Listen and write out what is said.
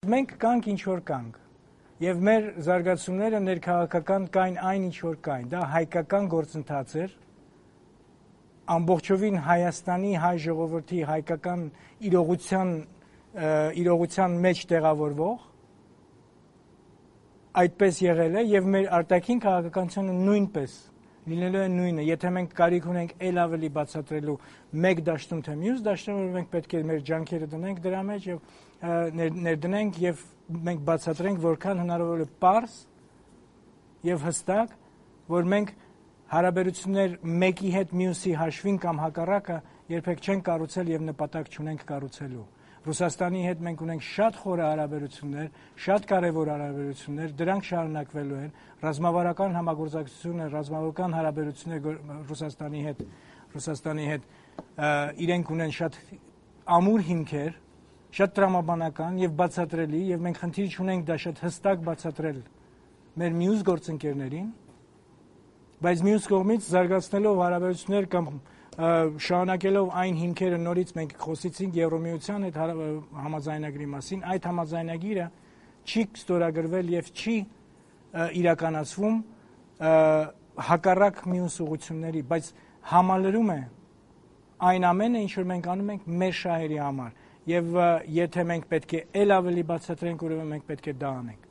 Իսկ մենք կանք ինչ որ կանք։ Եվ մեր զարգացումները ներքաղաքական կային այն ինչ որ կային, դա հայկական գործընթաց էր, ամբողջովին Հայաստանի հայ ժողովրդի հայկական իրողության մեջ տեղավորվող, այդպես եղել է եւ մեր արտաքին քաղաքականությունը նույնպես լինելու է նույնը, եթե մենք կարիք ունենք ել ավելի բացատրելու մեկ դաշտում թե մյուս դաշտում, որ մենք պետք է մեր ջանքերը դնենք դրա մեջ եւ ներդնենք եւ մենք բացատրենք որքան հնարավոր է պարզ եւ հստակ, որ մենք հարաբերություններ մեկի հետ մյուսի հաշվին կամ հակառակը երբեք չենք կառուցել եւ նպատակ չունենք կառուցելու։ Ռուսաստանի հետ մենք ունենք շատ խորը հարաբերություններ, շատ կարևոր հարաբերություններ, դրանք շարունակվելու են, ռազմավարական համագործակցությունը, ռազմավարական հարաբերությունները Ռուսաստանի հետ իրենք ունեն շատ ամուր հիմքեր, շատ տրամաբանական եւ բացատրելի եւ մենք խնդիր չունենք դա շատ հստակ բացատրել մեր մյուս գործընկերներին, բայց մյուս կողմից զարգացնելով հարաբերություններ կամ շարունակելով այն հիմքերը նորից մենք խոսեցինք Եվրոմիության հետ համաձայնագրի մասին, այդ համաձայնագիրը չի ստորագրվել եւ չի իրականացվում հակառակ մյուս ուղղությունների, բայց համալրում է այն ամենը, ինչ որ մենք անում ենք մեր շահերի համար եւ եթե մենք պետք է ել ավելի բացատրենք, ուրեմն մենք պետք է դա անենք։